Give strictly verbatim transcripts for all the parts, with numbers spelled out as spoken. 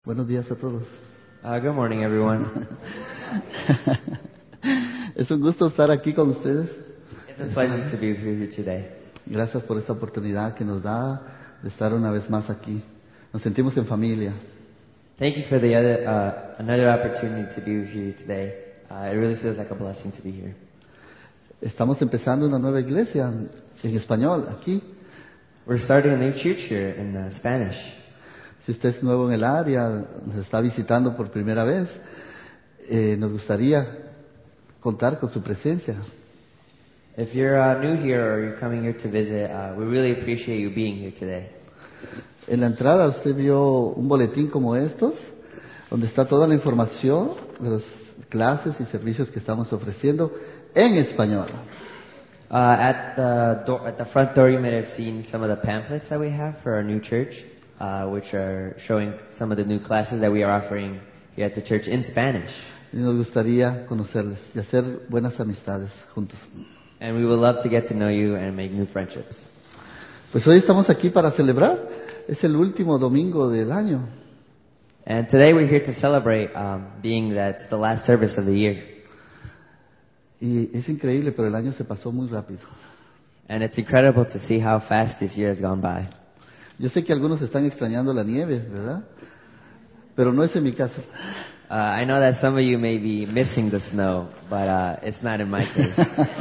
Buenos días a todos. Uh, good morning, everyone. Es un gusto estar aquí con ustedes. It's a pleasure to be here today. Gracias por esta oportunidad que nos da de estar una vez más aquí. Nos sentimos en familia. Thank you for the other, uh, another opportunity to be here today. Uh, it really feels like a blessing to be here. Estamos empezando una nueva iglesia en español aquí. We're starting a new church here in uh, Spanish. Si usted es nuevo en el área, nos está visitando por primera vez, eh, nos gustaría contar con su presencia. If you're uh, new here or you're coming here to visit, uh, we really appreciate you being here today. En la entrada usted vio un boletín como estos, donde está toda la información de las clases y servicios que estamos ofreciendo en español. Uh, at the door, at the front door, you might have seen some of the pamphlets that we have for our new church, uh, which are showing some of the new classes that we are offering here at the church in Spanish. Y nos gustaría conocerles y hacer buenas amistades juntos. And we would love to get to know you and make new friendships. Pues hoy estamos aquí para celebrar. Es el último domingo del año. And today we're here to celebrate, um, being that it's the last service of the year. Y es increíble, pero el año se pasó muy rápido. And it's incredible to see how fast this year has gone by. Yo sé que algunos están extrañando la nieve, ¿verdad? Pero no es en mi caso. Uh, I know that some of you may be missing the snow, but uh, it's not in my case.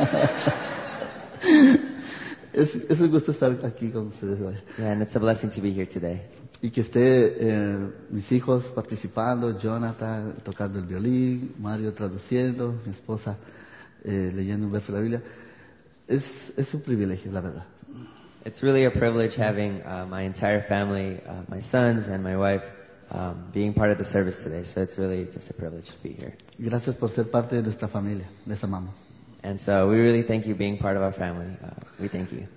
es, es un gusto estar aquí con ustedes hoy. Yeah, and it's a blessing to be here today. Y que esté eh, mis hijos participando, Jonathan tocando el violín, Mario traduciendo, mi esposa eh, leyendo un verso de la Biblia. Es, es un privilegio, la verdad. It's really a privilege having uh, my entire family, uh, my sons and my wife, um, being part of the service today. So it's really just a privilege to be here. Gracias por ser parte de nuestra familia. Les amamos. And so we really thank you being part of our family. Uh, we thank you.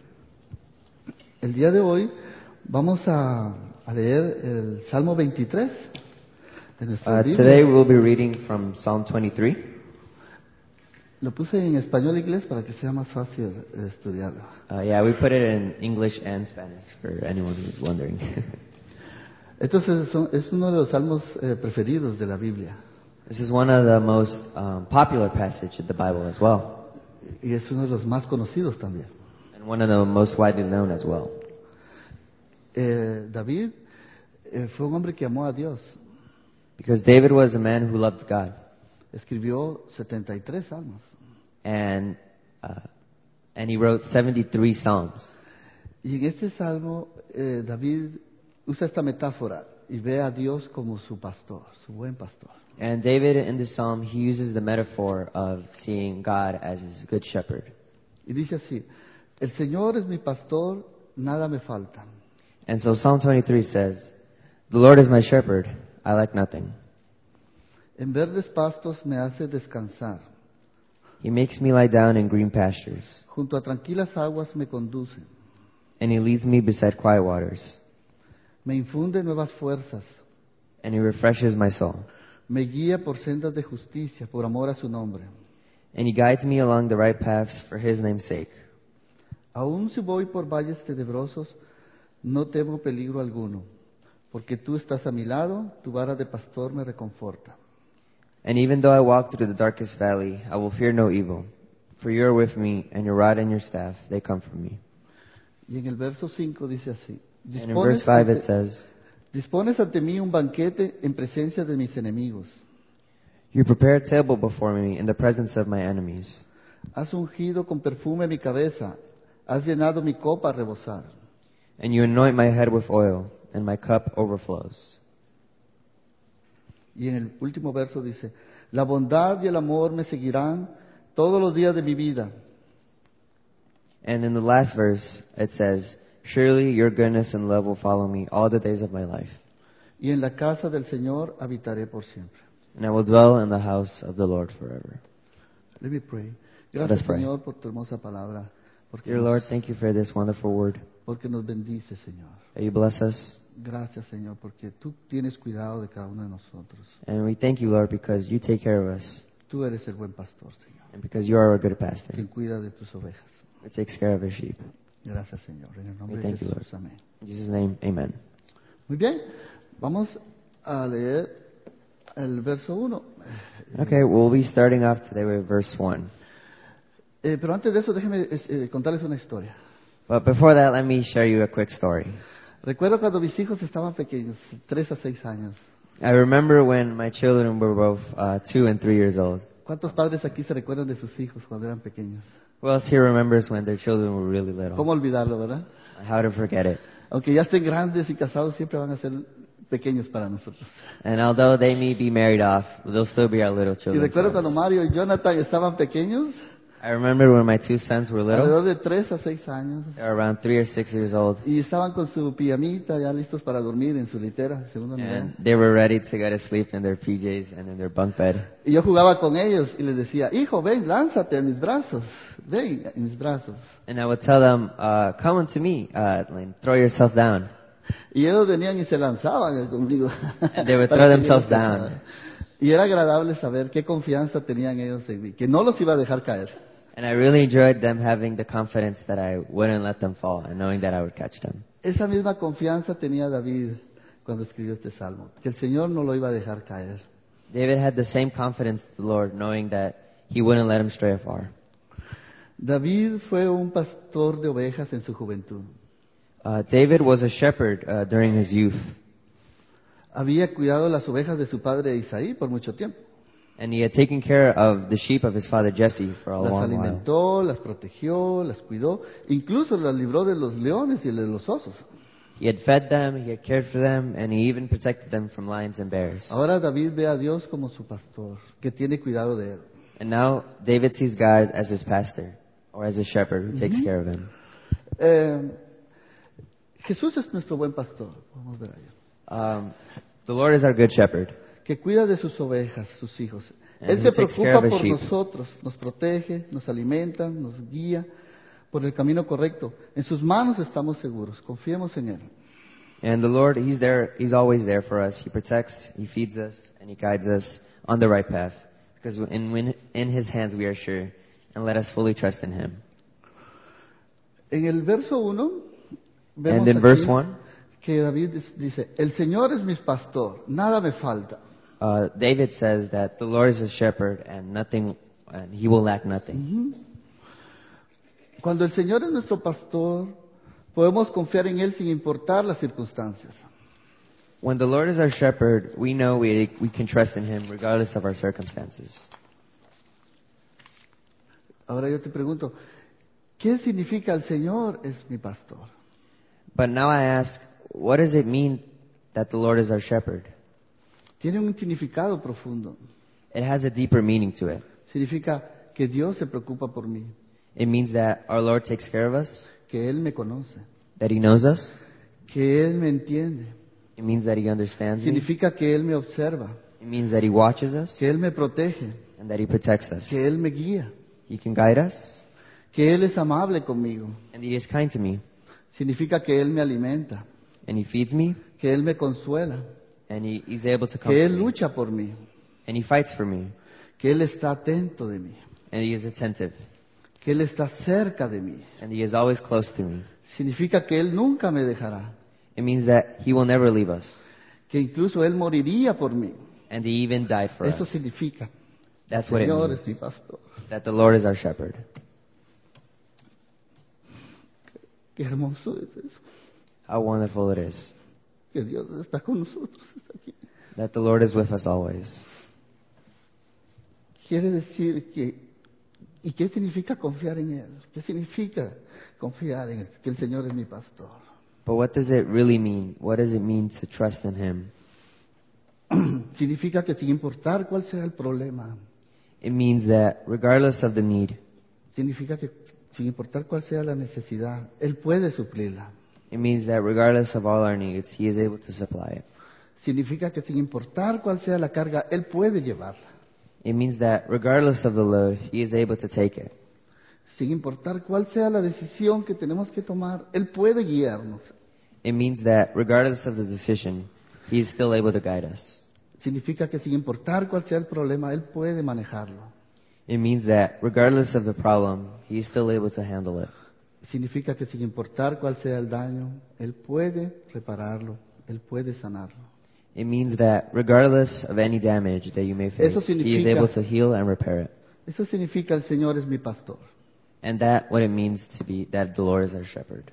El día de hoy vamos a, a leer el Salmo veintitrés de nuestra Uh, Biblia. today we'll be reading from Psalm twenty-three. Lo puse en español e inglés para que sea más fácil eh, estudiarlo. Uh, yeah, we put it in English and Spanish for anyone who's wondering. Entonces son- es uno de los salmos eh, preferidos de la Biblia This is one of the most um, popular passages in the Bible as well, y es uno de los más conocidos también. and one of the most widely known as well. Eh, David eh, fue un hombre que amó a Dios. Because David was a man who loved God, Escribió setenta y tres salmos. and uh, and he wrote seventy-three psalms. Y en este salmo eh, David usa esta metáfora y ve a Dios como su pastor, su buen pastor. And David, in this psalm, he uses the metaphor of seeing God as his good shepherd. Y dice así: el Señor es mi pastor, nada me falta. And so Psalm twenty-three says, "The Lord is my shepherd; I lack nothing. En verdes pastos me hace descansar, He makes me lie down in green pastures, junto a tranquilas aguas me conduce, and he leads me beside quiet waters, me infunde nuevas fuerzas, and he refreshes my soul. me guía por sendas de justicia por amor a su nombre. And he guides me along the right paths for his name's sake. Aun si voy por valles tenebrosos, no temo peligro alguno, porque tú estás a mi lado, tu vara de pastor me reconforta. And even though I walk through the darkest valley, I will fear no evil, for you are with me, and your rod and your staff, they comfort me." Y en el verso cinco dice así: And in verse five it ante, says, dispones ante mí un banquete en presencia de mis enemigos. "You prepare a table before me in the presence of my enemies. Has ungido con perfume mi cabeza, has llenado mi copa a rebosar. And you anoint my head with oil, and my cup overflows." Y en el último verso dice: la bondad y el amor me seguirán todos los días de mi vida, And in the last verse it says, "Surely your goodness and love will follow me all the days of my life, y en la casa del Señor habitaré por siempre. and I will dwell in the house of the Lord forever." Let me pray. Let Gracias, us pray. Señor, por tu hermosa palabra, porque Dear nos, Lord, thank you for this wonderful word, porque nos bendice, Señor. that you bless us. Gracias, Señor, porque tú tienes cuidado de cada uno de nosotros. And we thank you, Lord, because you take care of us, Tú eres el buen pastor, Señor, and because you are a good pastor quien cuida de tus ovejas. who takes care of his sheep. Gracias, Señor. En el nombre We de thank you, Jesús, Lord. amén. In Jesus' name, amen. Muy bien, vamos a leer el verso uno. Okay, we'll be starting off today with verse one. Eh, pero antes de eso, déjenme eh, contarles una historia. But before that, let me share you a quick story. Recuerdo cuando mis hijos estaban pequeños, tres a seis años. I remember when my children were both uh, two and three years old. ¿Cuántos padres aquí se recuerdan de sus hijos cuando eran pequeños? Who else here remembers when their children were really little? ¿Cómo olvidarlo, verdad? How to forget it? Aunque ya estén grandes y casados, siempre van a ser pequeños para nosotros. And although they may be married off, they'll still be our little Y children. recuerdo for cuando us. Mario y Jonathan estaban pequeños, I remember when my two sons were little. alrededor de tres a seis años, They were around three or six years old. y estaban con su pijamita ya listos para dormir en su litera, segundo nivel. And they were ready to go to sleep in their P Js and in their bunk bed. Y yo jugaba con ellos y les decía, hijo, ven, lánzate a mis brazos, ven a mis brazos. And I would tell them, uh, come unto me, uh, and throw yourself down. Y ellos venían y se lanzaban conmigo. And they would Para throw que themselves yo los down. Y era agradable saber qué confianza tenían ellos en mí, que no los iba a dejar caer. And I really enjoyed them having the confidence that I wouldn't let them fall and knowing that I would catch them. Esa misma confianza tenía David cuando escribió este salmo, que el Señor no lo iba a dejar caer. David had the same confidence in the Lord, knowing that he wouldn't let him stray afar. David fue un pastor de ovejas en su juventud. Uh, David was a shepherd uh, during his youth, Había cuidado las ovejas de su padre Isaí por mucho tiempo. and he had taken care of the sheep of his father Jesse for a Las long while. alimentó, las protegió, las cuidó, incluso las libró de los leones y de los osos. He had fed them, he had cared for them, and he even protected them from lions and bears. Ahora David ve a Dios como su pastor, que tiene cuidado de él. And now David sees God as his pastor, or as a shepherd who takes care of him. Eh, Jesús es nuestro buen pastor, vamos a ver ahí, Um, the Lord is our good shepherd. que cuida de sus ovejas, sus hijos. And Él he se takes care preocupa of his por sheep. nosotros, nos protege, nos alimenta, nos guía por el camino correcto. En sus manos estamos seguros, confiemos en Él. And the Lord, He's there, He's always there for us. He protects, He feeds us, and He guides us on the right path. Because in, when, in His hands we are sure, and let us fully trust in Him. En el verso uno, vemos And in aquí verse one, que David dice, el Señor es mi pastor, nada me falta. uh, David says that the Lord is His shepherd, and nothing, and He will lack nothing. Cuando el Señor es nuestro pastor, podemos confiar en Él sin importar las circunstancias. When the Lord is our shepherd, we know we, we can trust in Him regardless of our circumstances. Ahora yo te pregunto, ¿qué significa el Señor es mi pastor? But now I ask, what does it mean that the Lord is our shepherd? Tiene un significado profundo. It has a deeper meaning to it. Significa que Dios se preocupa por mí, It means that our Lord takes care of us, que Él me conoce, that He knows us. que Él me entiende. It means that He understands me. Significa que Él me observa, It means that He watches us que Él me protege, and that He protects us. que Él me guía, He can guide us que Él es amable conmigo. and He is kind to me. Significa que Él me alimenta, And He feeds me que Él me consuela, and he, He's able to que comfort Él me. lucha por mí, And He fights for me. que Él está atento de mí, And He is attentive. que Él está cerca de mí. And He is always close to me. Significa que Él nunca me dejará, It means that He will never leave us. que incluso Él moriría por mí. And He even died for Eso us. significa, That's what it Señor means. es mi pastor. That the Lord is our shepherd. Qué hermoso es eso, How wonderful it is que Dios está con nosotros, está aquí. that the Lord is with us always. Quiere decir que, ¿y qué significa confiar en Él? ¿Qué significa confiar en Él? Que el Señor es mi pastor. But what does it really mean? What does it mean to trust in Him? Significa que sin importar cuál sea el problema, It means that regardless of the need, significa que sin importar cuál sea la necesidad, Él puede suplirla. it means that regardless of all our needs, He is able to supply it. Significa que sin importar cuál sea la carga, Él puede llevarla. It means that regardless of the load, He is able to take it. Sin importar cuál sea la decisión que tenemos que tomar, Él puede guiarnos. It means that regardless of the decision, He is still able to guide us. Significa que sin importar cuál sea el problema, Él puede manejarlo. It means that regardless of the problem, He is still able to handle it. Significa que sin importar cuál sea el daño, Él puede repararlo, Él puede sanarlo. It means that regardless of any damage that you may face, Eso He is significa- able to heal and repair it. Eso significa el Señor es mi pastor. And that what it means to be that the Lord is our shepherd.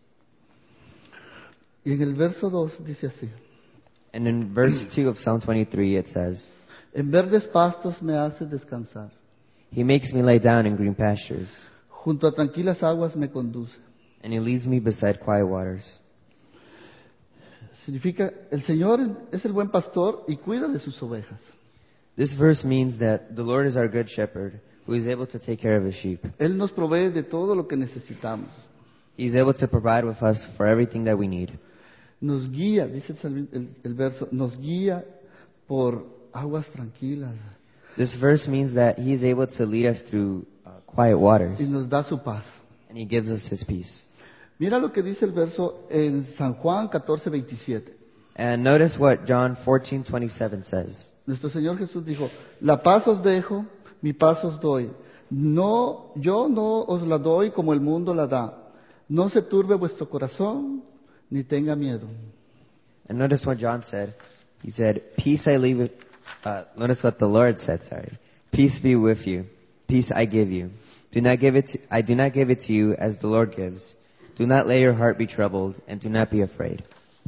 Y en el verso dos dice así: And in verse two of Psalm twenty-three it says, En verdes pastos me hace descansar, He makes me lie down in green pastures, junto a tranquilas aguas me conduce. and He leads me beside quiet waters. Significa, el Señor es el buen pastor y cuida de sus ovejas. This verse means that the Lord is our good shepherd, who is able to take care of His sheep. Él nos provee de todo lo que necesitamos. He is able to provide with us for everything that we need. Nos guía, dice el, salmi- el- el verso, nos guía por aguas tranquilas This verse means that He is able to lead us through uh, quiet waters, y nos da su paz. and He gives us His peace. Mira lo que dice el verso en San Juan catorce veintisiete. And notice what John fourteen twenty-seven says. Nuestro Señor Jesús dijo: La paz os dejo, mi paz os doy. No, yo no os la doy como el mundo la da. No se turbe vuestro corazón, ni tenga miedo. And notice what John said. He said, "Peace I leave with." Uh, notice what the Lord said. Sorry, peace be with you. Peace I give you. Do not give it. To, I do not give it to you as the Lord gives. Do not let your heart be troubled, and do not be afraid.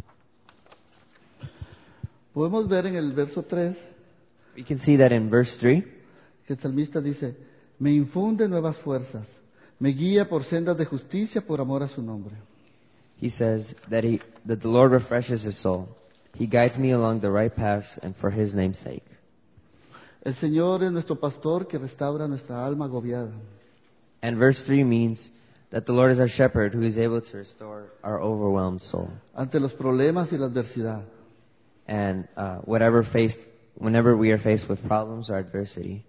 Podemos ver en el verso tres We can see that in verse three. que el salmista dice: Me infunde nuevas fuerzas, me guía por sendas de justicia por amor a su nombre. He says that he that the Lord refreshes his soul. He guides me along the right paths, and for His name's sake. El Señor es nuestro pastor que restaura nuestra alma agobiada. And verse three means that the Lord is our shepherd, who is able to restore our overwhelmed soul. Ante los problemas y la adversidad, And uh, whatever faced, whenever we are faced with problems or adversity,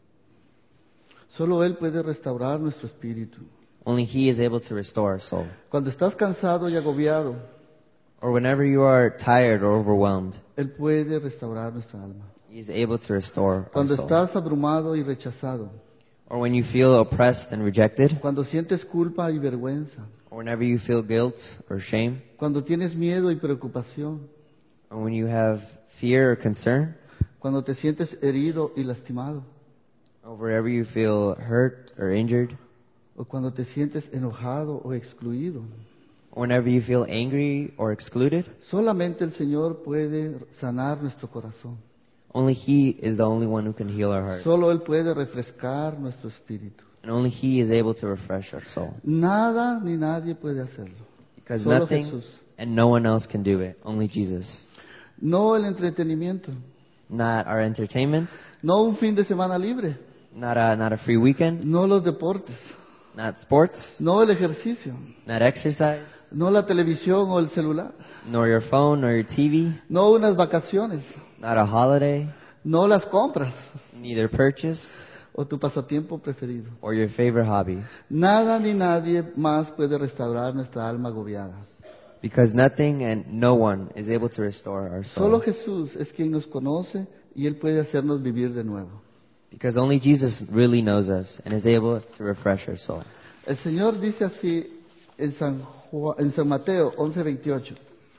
solo Él puede restaurar nuestro espíritu. only He is able to restore our soul. Cuando estás cansado y agobiado, Or whenever you are tired or overwhelmed, Él puede restaurar nuestra alma. He is able to restore our Cuando soul. estás abrumado y rechazado, Or when you feel oppressed and rejected, cuando sientes culpa y vergüenza, or whenever you feel guilt or shame, cuando tienes miedo y preocupación, or when you have fear or concern, cuando te sientes herido y lastimado, or wherever you feel hurt or injured, o cuando te sientes enojado o excluido. or whenever you feel angry or excluded, Solamente el Señor puede sanar nuestro corazón. only He is the only one who can heal our heart. Solo Él puede refrescar nuestro espíritu. And only He is able to refresh our soul. Nada ni nadie puede hacerlo. Because Solo nothing Jesús. and no one else can do it. Only Jesus. No el entretenimiento, Not our entertainment, no un fin de semana libre, not a, not a free weekend, no los deportes, not sports, no el ejercicio, not exercise, no la televisión o el celular, nor your phone, nor your T V, no unas vacaciones, not a holiday, no las compras neither purchase o tu pasatiempo preferido. or your favorite hobby. Nada ni nadie más puede restaurar nuestra alma agobiada. Because nothing and no one is able to restore our Solo soul. Jesús es quien nos conoce y Él puede hacernos vivir de nuevo. Because only Jesus really knows us and is able to refresh our soul. El Señor dice así en San, Juan- en San Mateo once veintiocho.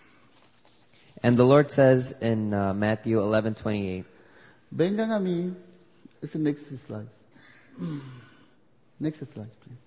And the Lord says in uh, Matthew eleven twenty-eight, Vengan a mí. Es el next slide. Next slide, please.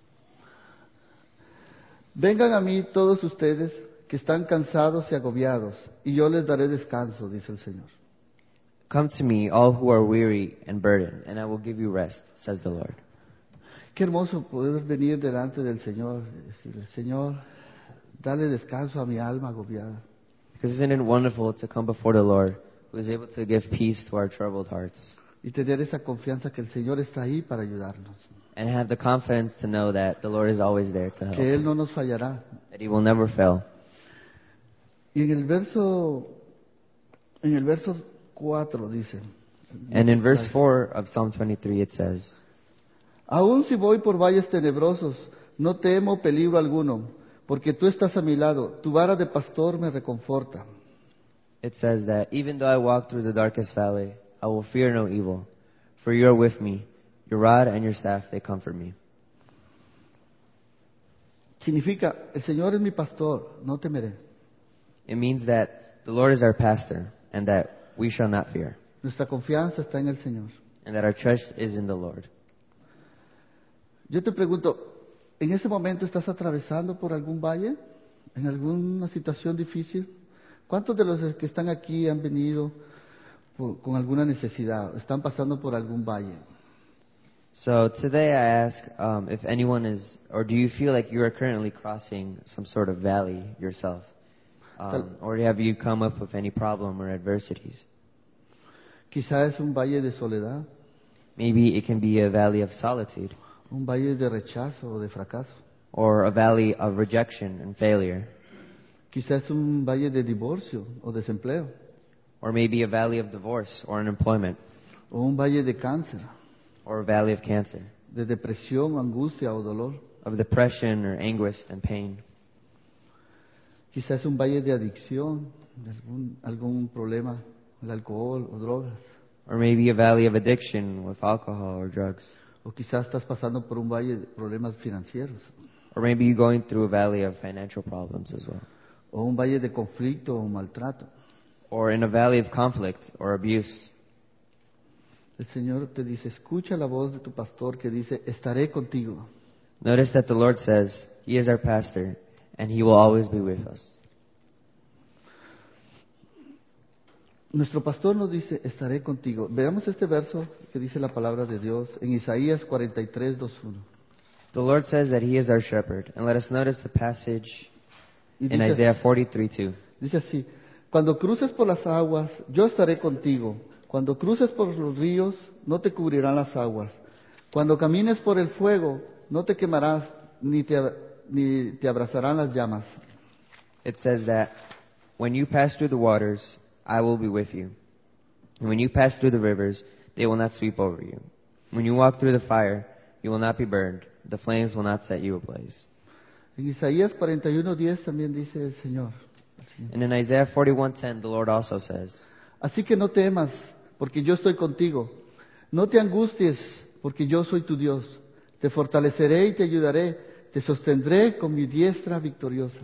Vengan a mí todos ustedes que están cansados y agobiados, y yo les daré descanso, dice el Señor. "Come to me, all who are weary and burdened, and I will give you rest," says the Lord. Qué hermoso poder venir delante del Señor y decirle: Señor, dale descanso a mi alma agobiada. Because isn't it wonderful to come before the Lord, who is able to give peace to our troubled hearts, Y tener esa confianza que el Señor está ahí para ayudarnos, and have the confidence to know that the Lord is always there to help, que Él no nos fallará. that He will never fail. Y en el verso, en el verso cuatro dice, And in verse four of Psalm twenty-three it says, aún si voy por valles tenebrosos, no temo peligro alguno, porque tú estás a mi lado, tu vara de pastor me reconforta. it says that even though I walk through the darkest valley, I will fear no evil, for you are with me. Your rod and your staff, they comfort me. Significa, el Señor es mi pastor, no temeré. It means that the Lord is our pastor, and that we shall not fear, Nuestra confianza está en el Señor. and that our trust is in the Lord. Yo te pregunto, ¿en ese momento estás atravesando por algún valle? ¿En alguna situación difícil? ¿Cuántos de los que están aquí han venido por- con alguna necesidad? ¿Están pasando por algún valle? So today I ask um, if anyone is, or do you feel like you are currently crossing some sort of valley yourself? Um, or have you come up with any problem or adversities? Quizá es un valle de soledad, Maybe it can be a valley of solitude, un valle de rechazo o de fracaso. or a valley of rejection and failure, Quizá es un valle de divorcio o desempleo, or maybe a valley of divorce or unemployment, o un valle de cáncer, or a valley of cancer, de depresión, angustia o dolor. of depression or anguish and pain. Quizá es un valle de adicción, de algún, algún problema, el alcohol o drogas. Or maybe a valley of addiction with alcohol or drugs. O quizás estás pasando por un valle de problemas financieros, Or maybe you're going through a valley of financial problems as well. o un valle de conflicto o maltrato. Or in a valley of conflict or abuse. El Señor te dice, escucha la voz de tu pastor que dice, estaré contigo. Notice that the Lord says, He is our pastor, and He will always be with us. Nuestro pastor nos dice, estaré contigo. Veamos este verso que dice la palabra de Dios en Isaías cuarenta y tres, dos, uno. The Lord says that He is our shepherd. And let us notice the passage Y in dice, Isaiah forty-three two. dice así, cuando cruces por las aguas, yo estaré contigo. Cuando cruces por los ríos, no te cubrirán las aguas. Cuando camines por el fuego, no te quemarás, ni te, ni te abrazarán las llamas. It says that when you pass through the waters, I will be with you. And when you pass through the rivers, they will not sweep over you. When you walk through the fire, you will not be burned. The flames will not set you ablaze. En Isaías cuarenta y uno, diez también dice el Señor. el Señor. And in Isaiah forty-one ten, the Lord also says, Así que no temas, porque yo estoy contigo. No te angusties, porque yo soy tu Dios. Te fortaleceré y te ayudaré. Te sostendré con mi diestra victoriosa.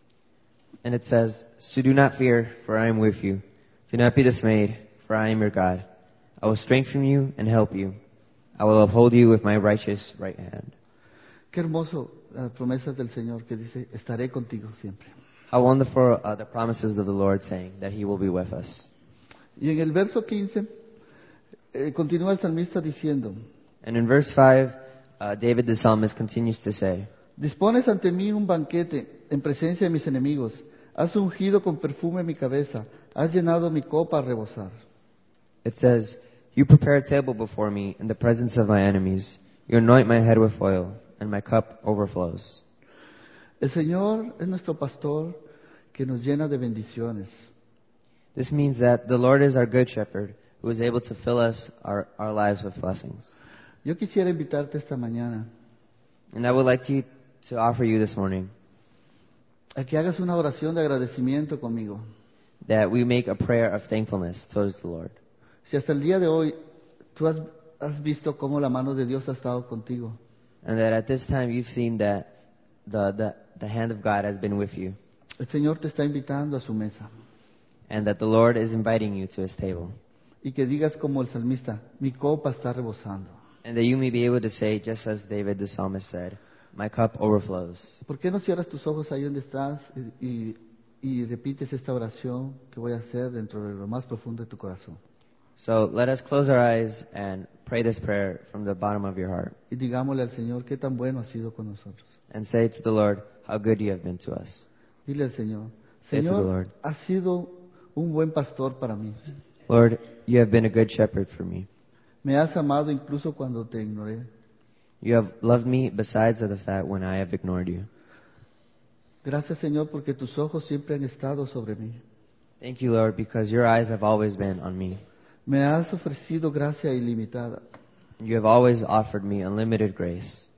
and it says, So do not fear, for I am with you. Do not be dismayed, for I am your God. I will strengthen you and help you. I will uphold you with my righteous right hand. Qué hermoso las promesas del Señor que dice, estaré contigo siempre. How wonderful are the promises of the Lord, saying that He will be with us. Y en el verso quince, eh, continúa el salmista diciendo, And in verse five, uh, David the psalmist continues to say, dispones ante mí un banquete en presencia de mis enemigos. Has ungido con perfume mi cabeza. Has llenado mi copa a rebosar. It says, You prepare a table before me in the presence of my enemies. You anoint my head with oil, and my cup overflows. El Señor es nuestro pastor que nos llena de bendiciones. This means that the Lord is our good shepherd, who is able to fill us, our, our lives with blessings. Yo quisiera invitarte esta mañana And I would like to, to offer you this morning a que hagas una oración de agradecimiento conmigo. that we make a prayer of thankfulness towards the Lord. Si hasta el día de hoy tú has, has visto cómo la mano de Dios ha estado contigo, And that at this time you've seen that the, the, the hand of God has been with you. el Señor te está invitando a su mesa. And that the Lord is inviting you to His table. Y que digas como el salmista, mi copa está rebosando. And that you may be able to say, just as David the psalmist said, My cup overflows. ¿Por qué no cierras tus ojos ahí donde estás y, y, y repites esta oración que voy a hacer dentro de lo más profundo de tu corazón? So let us close our eyes and pray this prayer from the bottom of your heart. Y digámosle al Señor, qué tan bueno ha sido con nosotros. And say to the Lord, how good you have been to us. Dile al Señor, Say to the Señor, Lord. has sido un buen pastor para mí. Lord, you have been a good shepherd for me. Me has amado incluso cuando te ignoré. You have loved me besides of the fact when I have ignored you. Gracias, Señor, porque tus ojos siempre han estado sobre mí. Thank you, Lord, because your eyes have always been on me. Me has ofrecido gracia ilimitada. You have always offered me unlimited grace.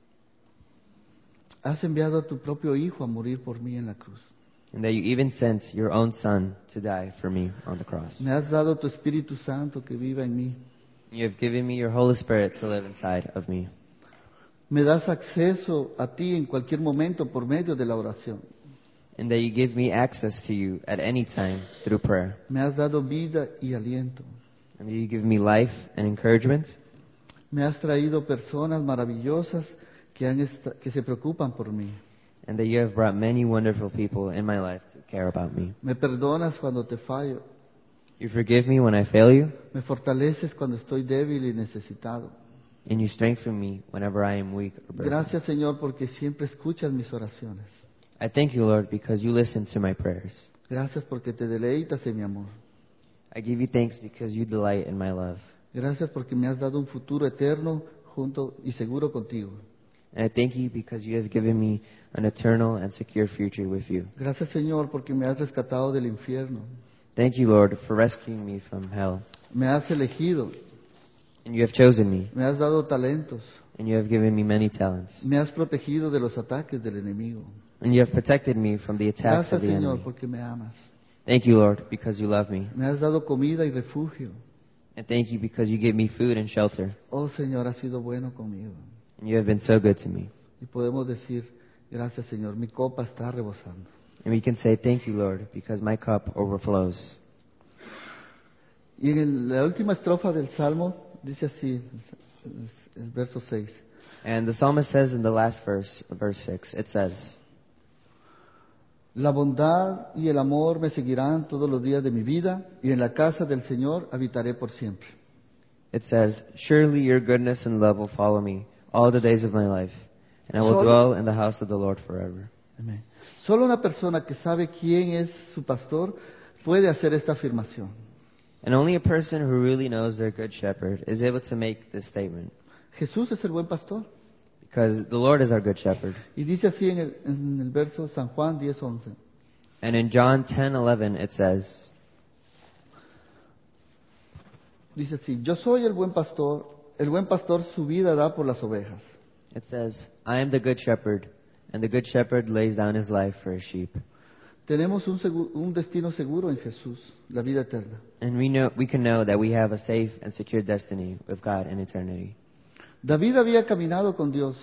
Has enviado a tu propio Hijo a morir por mí en la cruz. And that you even sent your own Son to die for me on the cross. Me has dado tu Espíritu Santo que viva en mí. You have given me your Holy Spirit to live inside of me. Me das acceso a ti en cualquier momento por medio de la oración. and that you give me access to you at any time through prayer. Me has dado vida y aliento. And that you give me life and encouragement. Me has traído personas maravillosas que, han esta- que se preocupan por mí. And that you have brought many wonderful people in my life to care about me. Me perdonas cuando te fallo. You forgive me when I fail you, Me fortaleces cuando estoy débil y necesitado. and you strengthen me whenever I am weak or broken. Gracias, Señor, porque siempre escuchas mis oraciones. I thank you, Lord, because you listen to my prayers. Gracias porque te deleitas en mi amor. I give you thanks because you delight in my love. Gracias porque me has dado un futuro eterno junto y seguro contigo. And I thank you because you have given me an eternal and secure future with you. Gracias, Señor, porque me has rescatado del infierno. Thank you, Lord, for rescuing me from hell. Me has elegido. And you have chosen me, Me has dado talentos. and you have given me many talents. Me has protegido de los ataques del enemigo. And you have protected me from the attacks Gracias, of the Señor, enemy. porque me amas. Thank you, Lord, because you love me. Me has dado comida y refugio. And thank you because you give me food and shelter. Oh, Señor, has sido bueno conmigo. And you have been so good to me. Y podemos decir, gracias, Señor, mi copa está rebosando. And we can say, thank you, Lord, because my cup overflows. Y en el- la última estrofa del Salmo dice así, el, el verso seis. And the psalmist says in the last verse, verse six, it says, La bondad y el amor me seguirán todos los días de mi vida, y en la casa del Señor habitaré por siempre. it says, surely your goodness and love will follow me all the days of my life, and I will Solo- dwell in the house of the Lord forever. Amén. Solo una persona que sabe quién es su pastor puede hacer esta afirmación. And only a person who really knows their good shepherd is able to make this statement, Jesús es el buen pastor. because the Lord is our good shepherd. Y dice así en el, en el verso San Juan diez once. And in John ten eleven it says, Dice así, yo soy el buen pastor, el buen pastor su vida da por las ovejas. it says, I am the good shepherd, and the good shepherd lays down his life for his sheep. Tenemos un, segu- un destino seguro en Jesús, la vida eterna. And we know we can know that we have a safe and secure destiny with God in eternity. David había caminado con Dios.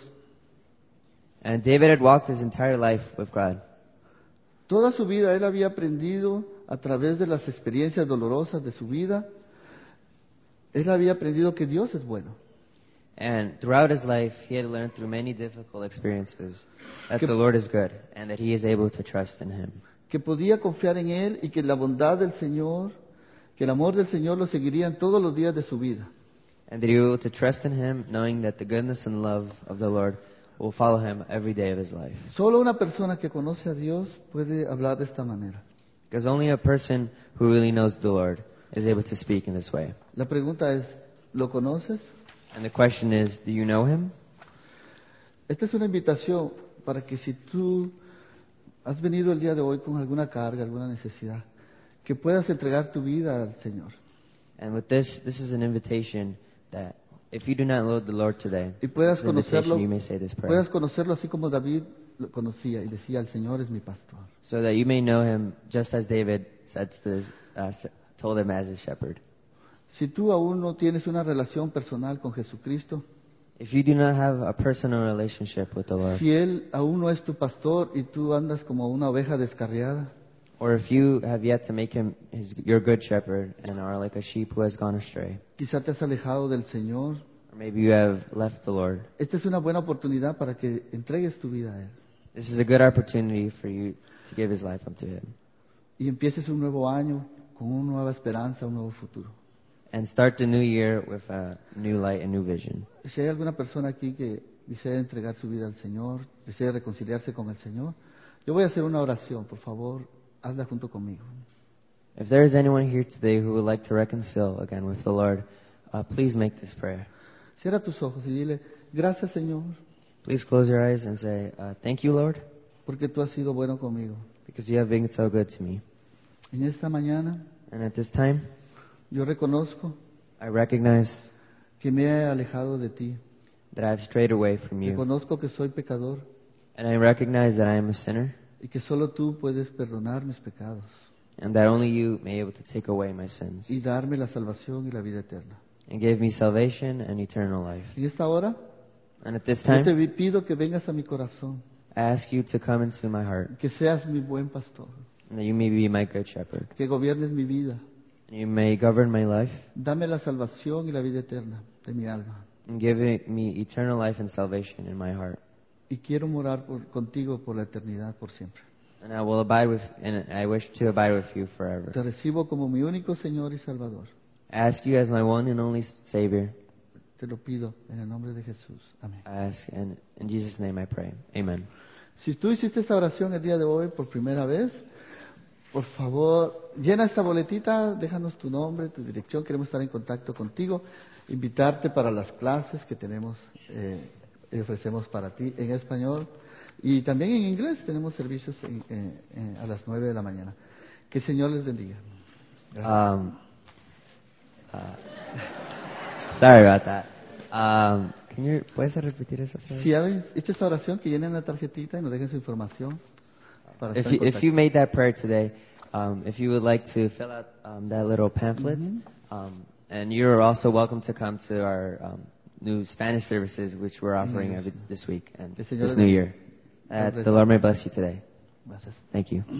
And David had walked his entire life with God. Toda su vida él había aprendido a través de las experiencias dolorosas de su vida. Él había aprendido que Dios es bueno. And throughout his life, he had learned through many difficult experiences that Que- the Lord is good and that he is able to trust in him. Que podía confiar en Él y que la bondad del Señor, que el amor del Señor lo seguirían todos los días de su vida. And that he was able to trust in him, knowing that the goodness and love of the Lord will follow him every day of his life. Solo una persona que conoce a Dios puede hablar de esta manera. Because only a person who really knows the Lord is able to speak in this way. La pregunta es, ¿lo conoces? And the question is, do you know him? Esta es una invitación para que si tú has venido el día de hoy con alguna carga, alguna necesidad, que puedas entregar tu vida al Señor. And with this, this is an invitation that if you do not know the Lord today, Y puedas this is an invitation conocerlo, you may say this prayer. puedas conocerlo así como David lo conocía y decía, el Señor es mi pastor. So that you may know him just as David said to his, uh, s- told him as his shepherd. Si tú aún no tienes una relación personal con Jesucristo, If you do not have a personal relationship with the Lord, si Él aún no es tu pastor y tú andas como una oveja descarriada, or if you have yet to make him his, your good shepherd and are like a sheep who has gone astray, quizá te has alejado del Señor, or maybe you have left the Lord, esta es una buena oportunidad para que entregues tu vida a Él this is a good opportunity for you to give his life up to him y empieces un nuevo año con una nueva esperanza, un nuevo futuro. and start the new year with a new light and new vision. Si hay alguna persona aquí que desea entregar su vida al Señor, desea reconciliarse con el Señor, yo voy a hacer una oración, por favor, hazla junto conmigo. If there is anyone here today who would like to reconcile again with the Lord, uh, please make this prayer. Cierra tus ojos y dile, gracias Señor, Please close your eyes and say, uh, thank you, Lord, porque tú has sido bueno conmigo. because you have been so good to me. En esta mañana And at this time, yo reconozco I recognize que me he alejado de ti. that I have strayed away from you. Reconozco que soy pecador And I recognize that I am a sinner, y que solo tú puedes perdonar mis pecados and that only you may be able to take away my sins y darme la salvación y la vida eterna. and give me salvation and eternal life. En esta hora, And at this yo te time, vi- pido que vengas a mi corazón I ask you to come into my heart, que seas mi buen pastor, and that you may be my good shepherd, que gobiernes mi vida. and you may govern my life, Dame la salvación y la vida eterna de mi alma. and give it- me eternal life and salvation in my heart. Y quiero morar por- contigo por la eternidad, por siempre. And I will abide with, and I wish to abide with you forever. Te recibo como mi único Señor y Salvador. I ask you as my one and only Savior. Te lo pido en el nombre de Jesús. Amén. I ask, and in Jesus' name I pray. Amen. Si tú hiciste esta oración el día de hoy por primera vez, por favor, llena esta boletita, déjanos tu nombre, tu dirección, queremos estar en contacto contigo, invitarte para las clases que tenemos eh, y ofrecemos para ti en español y también en inglés. Tenemos servicios en- en- en- a las nueve de la mañana. Que el Señor les bendiga. Gracias. Um, uh, sorry about that. Um, can you, ¿puedes repetir eso? please? Si han hecho esta oración, que llenen la tarjetita y nos dejen su información para If estar en you, if contacto. you made that prayer today, um, if you would like to fill out um, that little pamphlet, Mhm. um, and you're also welcome to come to our um, new Spanish services, which we're offering Yes. every, this week and Que el Señor this le new bendiga. year. God Uh, bless the you. Lord may bless you today. Gracias. Thank you.